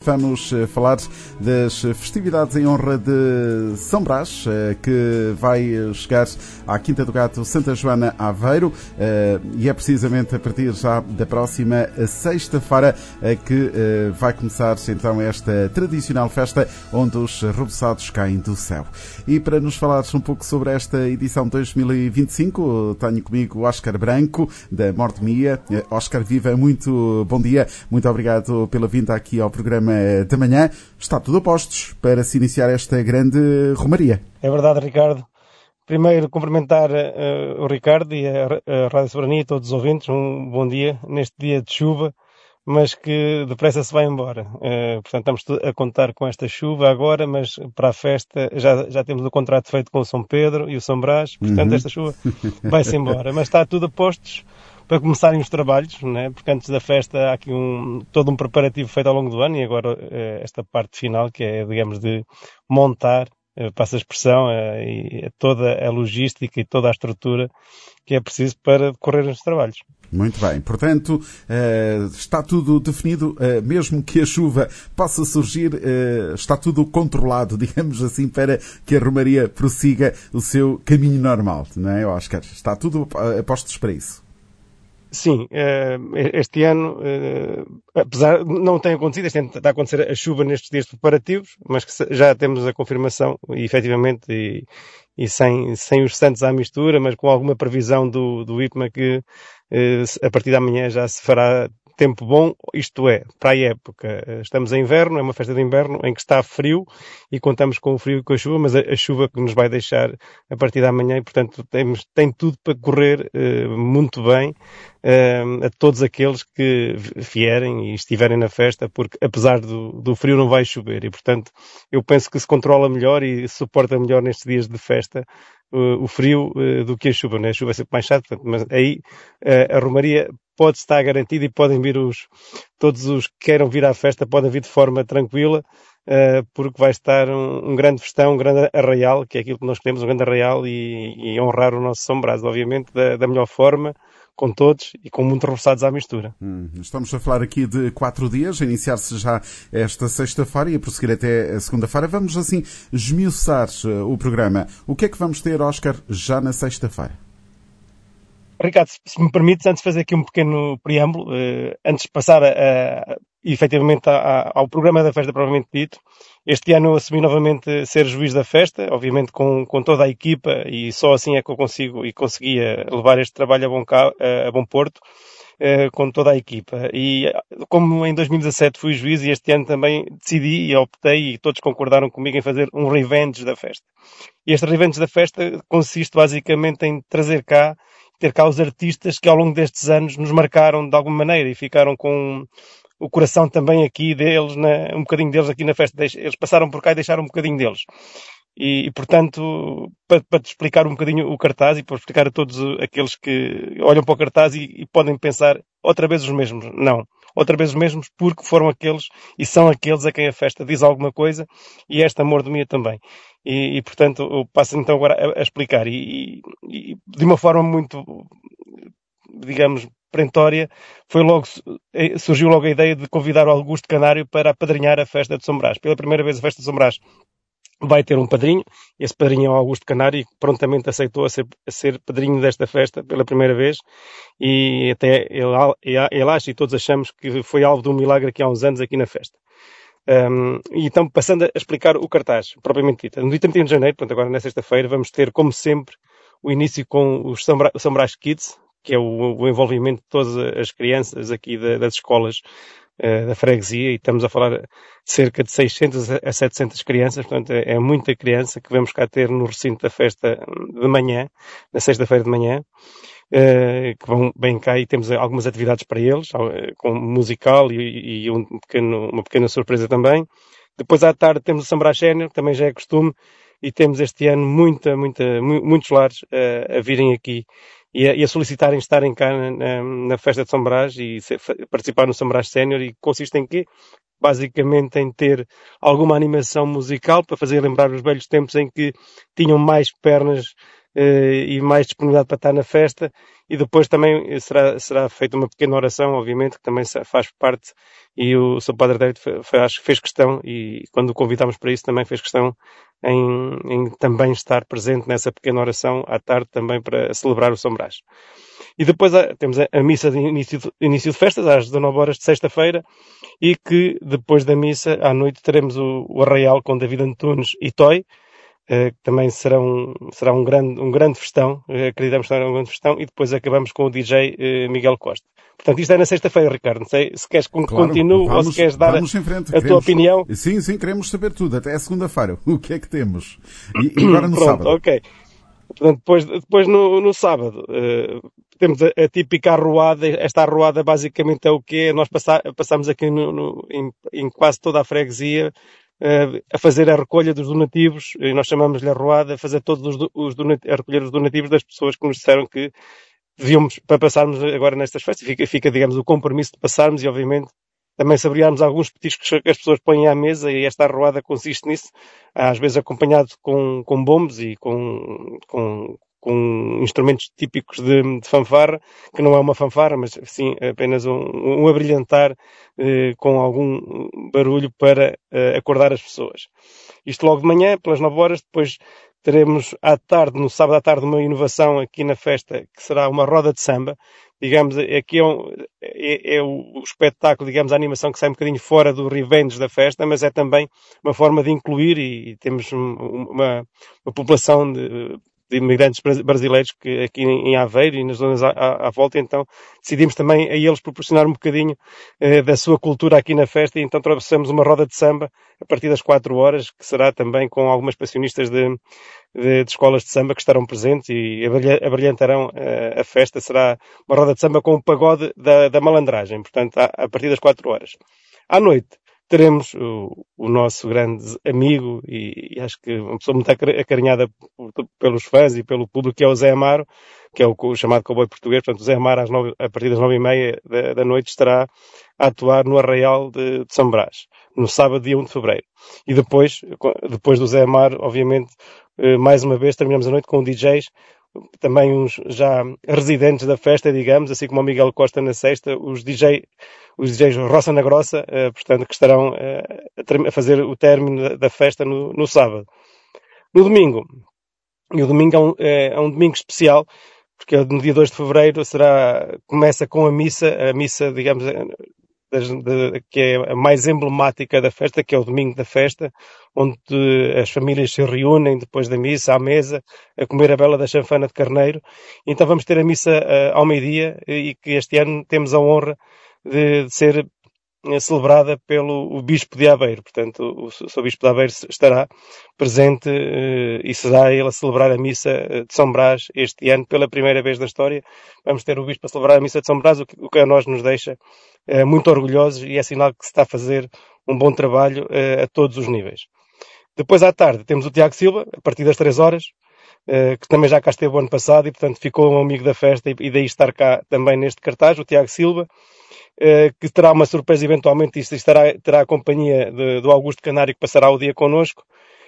vamos falar das festividades em honra de São Brás, que vai chegar à Quinta do Gato Santa Joana Aveiro, e é precisamente a partir já da próxima sexta-feira que vai começar então esta tradicional festa onde os reboçados caem do céu. E para nos falar um pouco sobre esta edição 2025, tenho comigo o Óscar Branco, da Mordomia. Óscar, viva, muito bom dia, muito obrigado pela vinda aqui ao programa da manhã. Está tudo a postos para se iniciar esta grande romaria. É verdade, Ricardo. Primeiro, cumprimentar o Ricardo e a Rádio Soberania e todos os ouvintes. Um bom dia neste dia de chuva, mas que depressa se vai embora. Portanto, estamos a contar com esta chuva agora, mas para a festa já temos o contrato feito com o São Pedro e o São Brás. Portanto, esta chuva vai-se embora. Mas está tudo a postos para começarem os trabalhos, né? Porque antes da festa há aqui todo um preparativo feito ao longo do ano e agora esta parte final que é, digamos, de montar, passa a expressão, e toda a logística e toda a estrutura que é preciso para decorrer os trabalhos. Muito bem, portanto, está tudo definido, mesmo que a chuva possa surgir, está tudo controlado, digamos assim, para que a romaria prossiga o seu caminho normal, não é, Óscar? Está tudo a postos para isso. Sim, este ano, apesar de não ter acontecido, este ano está a acontecer a chuva nestes dias preparativos, mas que já temos a confirmação, e, efetivamente, e sem os santos à mistura, mas com alguma previsão do IPMA que a partir da manhã já se fará tempo bom, isto é, para a época. Estamos em inverno, é uma festa de inverno em que está frio e contamos com o frio e com a chuva, mas a chuva que nos vai deixar a partir da manhã e, portanto, tem tudo para correr muito bem a todos aqueles que vierem e estiverem na festa, porque apesar do frio não vai chover e, portanto, eu penso que se controla melhor e se suporta melhor nestes dias de festa o frio do que a chuva, né? A chuva é sempre mais chata, portanto, mas aí a romaria pode estar garantida e podem vir todos os que queiram vir à festa podem vir de forma tranquila, porque vai estar um grande festão, um grande arraial, que é aquilo que nós queremos, um grande arraial e honrar o nosso São Brás, obviamente, da melhor forma, com todos e com muitos reboçados à mistura. Estamos a falar aqui de 4 dias, a iniciar-se já esta sexta-feira e a prosseguir até a segunda-feira. Vamos assim esmiuçar o programa. O que é que vamos ter, Óscar, já na sexta-feira? Ricardo, se me permites, antes de fazer aqui um pequeno preâmbulo, antes de passar efetivamente ao programa da festa propriamente dito, este ano eu assumi novamente ser juiz da festa, obviamente com toda a equipa, e só assim é que eu consigo e conseguia levar este trabalho a bom porto, com toda a equipa. E como em 2017 fui juiz e este ano também decidi e optei, e todos concordaram comigo, em fazer um revenge da festa. E este revenge da festa consiste basicamente em ter cá os artistas que ao longo destes anos nos marcaram de alguma maneira e ficaram com o coração também aqui deles, um bocadinho deles aqui na festa. Eles passaram por cá e deixaram um bocadinho deles. E portanto, para te explicar um bocadinho o cartaz e para explicar a todos aqueles que olham para o cartaz e podem pensar outra vez os mesmos. Não. Outra vez os mesmos porque foram aqueles e são aqueles a quem a festa diz alguma coisa e esta mordomia também. E portanto, eu passo então agora a explicar. E de uma forma muito, digamos, perentória, surgiu logo a ideia de convidar o Augusto Canário para apadrinhar a festa de São Brás. Pela primeira vez a festa de São Brás vai ter um padrinho, esse padrinho é o Augusto Canário e prontamente aceitou a ser padrinho desta festa pela primeira vez e até ele acha e todos achamos que foi alvo de um milagre aqui há uns anos aqui na festa. E então, passando a explicar o cartaz, propriamente dito, no dia 31 de janeiro, portanto agora na sexta-feira, vamos ter, como sempre, o início com o São Brás Kids, que é o envolvimento de todas as crianças aqui das escolas da freguesia, e estamos a falar de cerca de 600 a 700 crianças, portanto é muita criança que vamos cá ter no recinto da festa de manhã, na sexta-feira de manhã, que vão bem cá e temos algumas atividades para eles, com musical e uma pequena surpresa também. Depois à tarde temos o São Brás Sénior, que também já é costume, e temos este ano muitos lares a virem aqui e a solicitarem estarem cá na festa de São Brás e participar no São Brás Sénior, e consiste em quê? Basicamente em ter alguma animação musical para fazer lembrar os velhos tempos em que tinham mais pernas e mais disponibilidade para estar na festa. E depois também será feita uma pequena oração, obviamente, que também faz parte, e o Sr. Padre Adérito acho que fez questão, e quando o convidámos para isso também fez questão em também estar presente nessa pequena oração à tarde também para celebrar o São Brás. E depois temos a missa de início de festas, às 19 horas de sexta-feira, e que depois da missa, à noite, teremos o arraial com David Antunes e Toy, que também será um grande festão, acreditamos que será um grande festão, e depois acabamos com o DJ Miguel Costa. Portanto, isto é na sexta-feira, Ricardo. Não sei se queres que continue ou se queres dar a tua opinião. Sim, queremos saber tudo, até a segunda-feira. O que é que temos? E agora no sábado. Ok. Portanto, depois no sábado, temos a típica arruada. Esta arruada basicamente é o quê? Nós passamos aqui em quase toda a freguesia, a fazer a recolha dos donativos, e nós chamamos-lhe a arruada, a fazer todos a recolher os donativos das pessoas que nos disseram que devíamos, para passarmos agora nestas festas, fica, digamos, o compromisso de passarmos, e obviamente também saborearmos alguns petiscos que as pessoas põem à mesa, e esta arruada consiste nisso, às vezes acompanhado com bombos e com instrumentos típicos de fanfarra, que não é uma fanfarra, mas sim apenas um abrilhantar com algum barulho para acordar as pessoas. Isto logo de manhã, pelas 9 horas, depois teremos à tarde, no sábado à tarde, uma inovação aqui na festa, que será uma roda de samba. Digamos, aqui é o espetáculo, digamos, a animação que sai um bocadinho fora do revenge da festa, mas é também uma forma de incluir, e temos uma população de imigrantes brasileiros que aqui em Aveiro e nas zonas à volta, então decidimos também a eles proporcionar um bocadinho da sua cultura aqui na festa, e então trouxemos uma roda de samba a partir das 4 horas, que será também com algumas passionistas de escolas de samba que estarão presentes e abrilhantarão a festa. Será uma roda de samba com o pagode da malandragem, portanto, a partir das 4 horas. À noite teremos o nosso grande amigo, e acho que uma pessoa muito acarinhada pelos fãs e pelo público, que é o Zé Amaro, que é o chamado cowboy português. Portanto, o Zé Amaro, a partir das 9h30 da noite, estará a atuar no Arraial de São Brás, no sábado, dia 1 de fevereiro. E depois do Zé Amaro, obviamente, mais uma vez, terminamos a noite com DJs, também uns já residentes da festa, digamos, assim como o Miguel Costa na sexta, os DJs Roça na Grossa, portanto, que estarão a fazer o término da festa no sábado. No domingo, e o domingo é um domingo especial, porque no dia 2 de fevereiro começa com a missa, digamos, que é a mais emblemática da festa, que é o domingo da festa, onde as famílias se reúnem depois da missa à mesa a comer a bela da chanfana de carneiro. Então vamos ter a missa ao meio-dia, e que este ano temos a honra de ser celebrada pelo Bispo de Aveiro. Portanto, o Sr. Bispo de Aveiro estará presente e será ele a celebrar a missa de São Brás este ano, pela primeira vez na história. Vamos ter o Bispo a celebrar a missa de São Brás, o que a nós nos deixa muito orgulhosos, e é sinal que se está a fazer um bom trabalho a todos os níveis. Depois, à tarde, temos o Tiago Silva, a partir das 3 horas, que também já cá esteve o ano passado, e portanto ficou um amigo da festa, e daí estar cá também neste cartaz, o Tiago Silva, que terá uma surpresa eventualmente, e terá a companhia do Augusto Canário, que passará o dia connosco.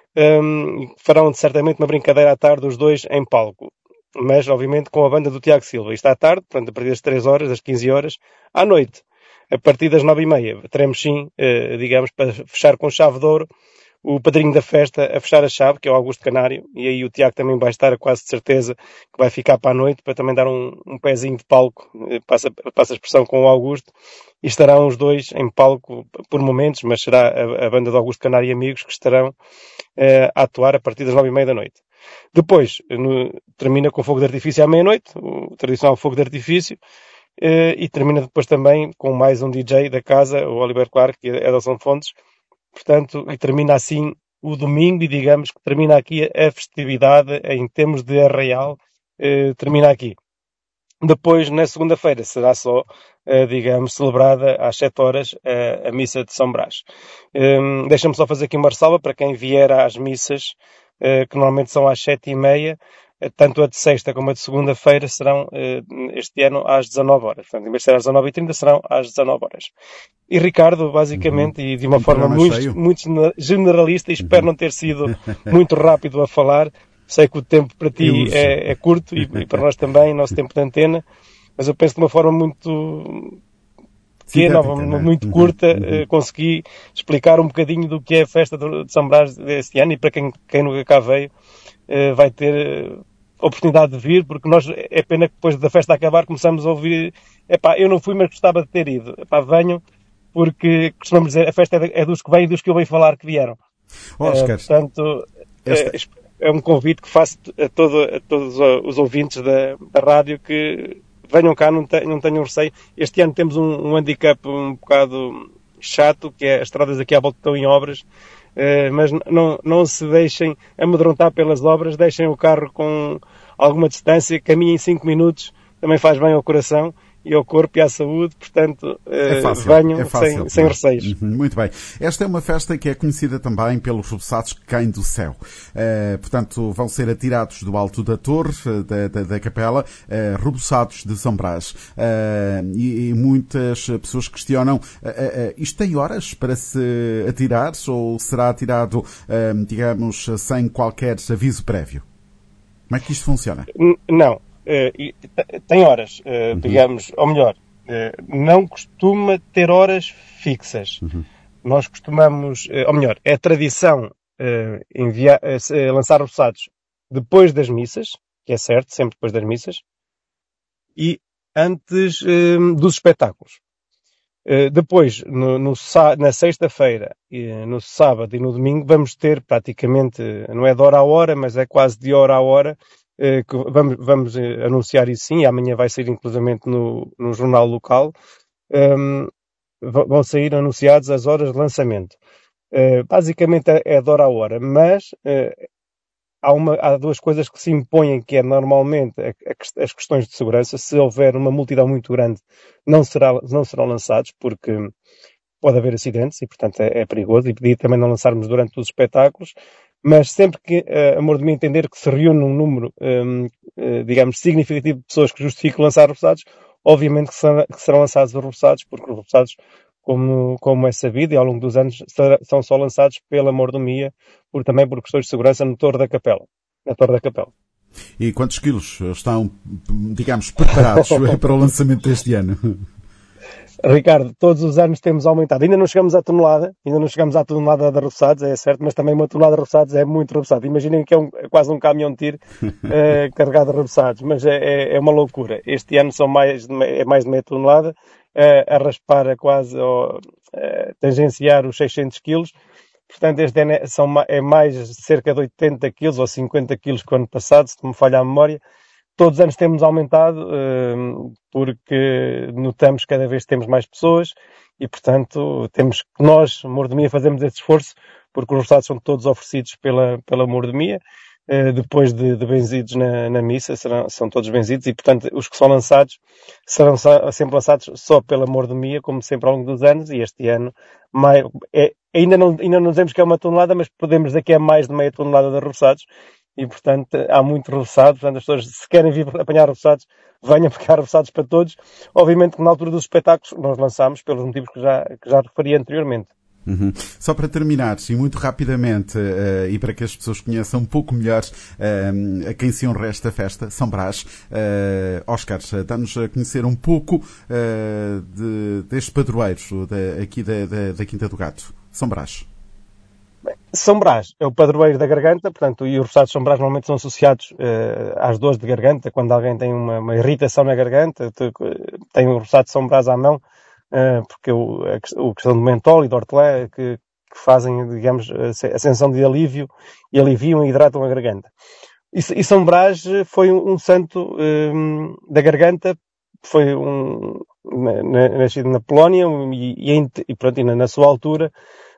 Farão certamente uma brincadeira à tarde, os dois em palco, mas obviamente com a banda do Tiago Silva. Isto à tarde, portanto, a partir das 3 horas, das 15 horas. À noite, a partir das 9h30, teremos sim, digamos, para fechar com chave de ouro, o padrinho da festa a fechar a chave, que é o Augusto Canário, e aí o Tiago também vai estar, quase de certeza, que vai ficar para a noite, para também dar um pezinho de palco, passa a expressão, com o Augusto, e estarão os dois em palco por momentos, mas será a banda do Augusto Canário e amigos que estarão a atuar a partir das 9h30 da noite. Depois, termina com o fogo de artifício à meia-noite, o tradicional fogo de artifício, e termina depois também com mais um DJ da casa, o Oliver Clark e a Edelson Fontes. Portanto, e termina assim o domingo, e digamos que termina aqui a festividade em termos de arraial, termina aqui. Depois, na segunda-feira, será só, digamos, celebrada às 7 horas a missa de São Brás. Deixa-me só fazer aqui uma ressalva para quem vier às missas, que normalmente são às 7h30, tanto a de sexta como a de segunda-feira serão, este ano, às 19 horas. Portanto, em vez de ser às 19h30, serão às 19 horas. E Ricardo, basicamente, e de uma forma muito generalista, e espero não ter sido muito rápido a falar, Sei que o tempo para ti é curto e para nós também, nosso tempo de antena, mas eu penso de uma forma muito pequena, muito curta, consegui explicar um bocadinho do que é a festa de São Brás deste ano, e para quem nunca cá veio, vai ter oportunidade de vir, porque nós, é pena que depois da festa acabar começamos a ouvir, eu não fui, mas gostava de ter ido. Venham, porque costumamos dizer, a festa é dos que vêm e dos que eu venho falar que vieram. Portanto, é um convite que faço a todos os ouvintes da rádio que venham cá, não tenham receio. Este ano temos um handicap um bocado chato, que é as estradas aqui à volta estão em obras, mas não se deixem amedrontar pelas obras, deixem o carro com alguma distância, caminhem 5 minutos, também faz bem ao coração e ao corpo e à saúde, portanto, venham sem receios. Muito bem. Esta é uma festa que é conhecida também pelos reboçados que caem do céu. Portanto, vão ser atirados do alto da torre, da capela, reboçados de São Brás. E muitas pessoas questionam, isto tem horas para se atirar ou será atirado, digamos, sem qualquer aviso prévio? Como é que isto funciona? Não. Tem horas, digamos, ou melhor, não costuma ter horas fixas. Nós costumamos, ou melhor, é tradição lançar reboçados depois das missas, que é certo, sempre depois das missas, e antes dos espetáculos. Depois, na sexta-feira, no sábado e no domingo, vamos ter praticamente, não é de hora a hora, mas é quase de hora a hora, que vamos anunciar isso sim, e amanhã vai sair inclusivamente no jornal local, vão sair anunciados as horas de lançamento. Basicamente é de hora a hora, mas há duas coisas que se impõem, que é normalmente as questões de segurança. Se houver uma multidão muito grande, não serão lançados, porque pode haver acidentes e, portanto, é perigoso, e pedir também não lançarmos durante os espetáculos. Mas sempre que a Mordomia entender que se reúne um número, digamos, significativo de pessoas que justifique lançar reboçados, obviamente que serão lançados os reboçados, porque os reboçados, como é sabido, e ao longo dos anos, são só lançados pela Mordomia, também por questões de segurança na Torre da Capela. E quantos quilos estão, digamos, preparados para o lançamento deste ano? Ricardo, todos os anos temos aumentado. Ainda não chegamos à tonelada de reboçados, é certo, mas também uma tonelada de reboçados é muito reboçado. Imaginem que é quase um caminhão de tiro carregado de reboçados, mas é uma loucura. Este ano são mais de meia tonelada, a raspar tangenciar os 600 quilos. Portanto, este ano é mais cerca de 80 quilos ou 50 quilos que o ano passado, se me falha a memória. Todos os anos temos aumentado, porque notamos que cada vez temos mais pessoas e, portanto, nós, Mordomia, fazemos esse esforço, porque os reboçados são todos oferecidos pela Mordomia, depois de benzidos na missa, são todos benzidos, e, portanto, os que são lançados serão sempre lançados só pela Mordomia, como sempre ao longo dos anos, e este ano ainda não dizemos que é uma tonelada, mas podemos dizer que é mais de meia tonelada de reboçados. E, portanto, há muito reboçado. Portanto, as pessoas, se querem vir apanhar reboçados, venham, porque há reboçados para todos. Obviamente que na altura dos espetáculos nós lançámos pelos motivos que já referi anteriormente. Só para terminar, e muito rapidamente, e para que as pessoas conheçam um pouco melhor a quem se honra esta festa, São Brás, Óscar, dá-nos a conhecer um pouco deste padroeiro aqui da Quinta do Gato, São Brás. São Brás é o padroeiro da garganta, portanto, e os reboçados de São Brás normalmente são associados às dores de garganta. Quando alguém tem uma irritação na garganta, tem o reboçado de São Brás à mão, porque a questão do mentol e do hortelã que fazem, digamos, a sensação de alívio e aliviam e hidratam a garganta. E São Brás foi um santo da garganta, foi nascido na Polónia e pronto, na sua altura,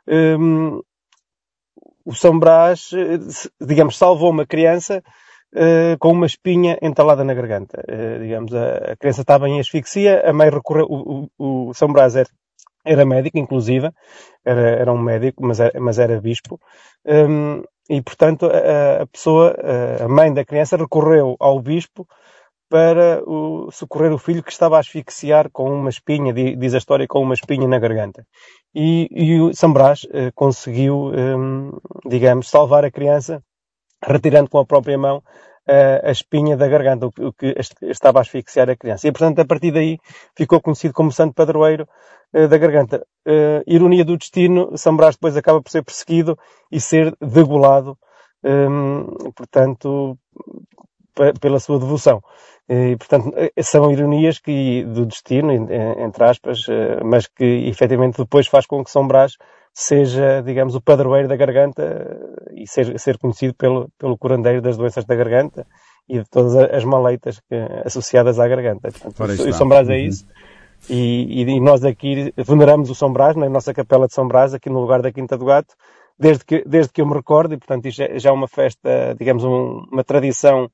o São Brás, digamos, salvou uma criança com uma espinha entalada na garganta. Digamos, a criança estava em asfixia, a mãe recorreu, o São Brás era médico, inclusive, era um médico, mas era bispo, e portanto a mãe da criança recorreu ao bispo para socorrer o filho que estava a asfixiar com uma espinha, diz a história, com uma espinha na garganta. E o São Brás conseguiu, digamos, salvar a criança retirando com a própria mão a espinha da garganta, o que estava a asfixiar a criança. E, portanto, a partir daí ficou conhecido como santo padroeiro da garganta. Ironia do destino, São Brás depois acaba por ser perseguido e ser degolado, portanto, pela sua devoção. E, portanto, são ironias do destino, entre aspas, mas que efetivamente depois faz com que São Brás seja, digamos, o padroeiro da garganta e ser conhecido pelo curandeiro das doenças da garganta e de todas as maleitas associadas à garganta. Portanto, o São Brás é isso. E nós aqui veneramos o São Brás, na nossa capela de São Brás, aqui no lugar da Quinta do Gato, desde que eu me recordo, e portanto isto já é uma festa, digamos, uma tradição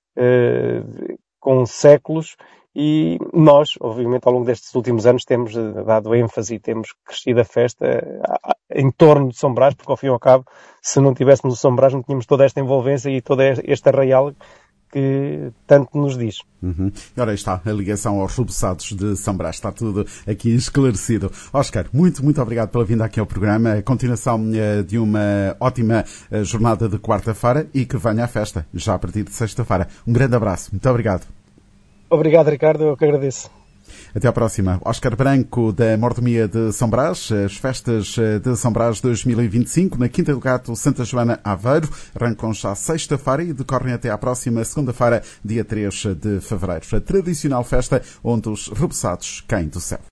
com séculos, e nós, obviamente, ao longo destes últimos anos temos dado ênfase e temos crescido a festa em torno de São Brás, porque ao fim e ao cabo, se não tivéssemos o São Brás, não tínhamos toda esta envolvência e todo este arraial que tanto nos diz. Ora, aí está a ligação aos reboçados de São Brás. Está tudo aqui esclarecido. Oscar, muito, muito obrigado pela vinda aqui ao programa. A continuação de uma ótima jornada de quarta-feira e que venha à festa já a partir de sexta-feira. Um grande abraço. Muito obrigado. Obrigado, Ricardo. Eu que agradeço. Até à próxima. Oscar Branco, da Mordomia de São Brás, as festas de São Brás 2025, na Quinta do Gato, Santa Joana, Aveiro, arrancam já sexta-feira e decorrem até à próxima segunda-feira, dia 3 de fevereiro. A tradicional festa onde os reboçados caem do céu.